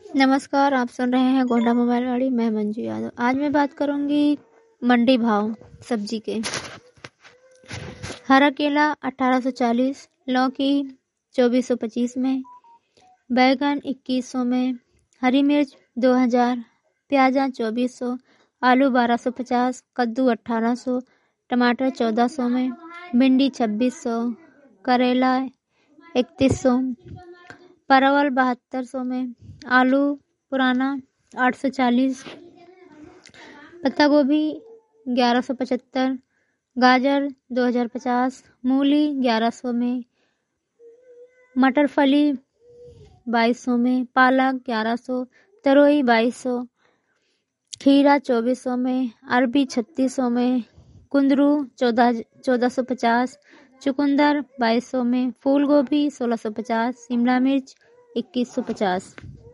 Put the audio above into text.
नमस्कार, आप सुन रहे हैं गोंडा मोबाइल गाड़ी। मैं मंजू यादव। आज मैं बात करूंगी मंडी भाव सब्जी के। हरा केला 1840, लौकी 2425 में, बैगन 2100 में, हरी मिर्च 2000, प्याजा 2400, आलू 1250, कद्दू 1800, टमाटर 1400 में, भिंडी 2600, करेला 3100, परवल 7200 में, आलू पुराना 840, पत्ता गोभी 1175, गाजर 2050, मूली 1100 में, मटर फली 2200 में, पालक 1100, तरोई 2200, खीरा 2400 में, अरबी 3600 में, कुंदरू 1450, चुकंदर 2200 में, फूल गोभी 1650, शिमला मिर्च 2150।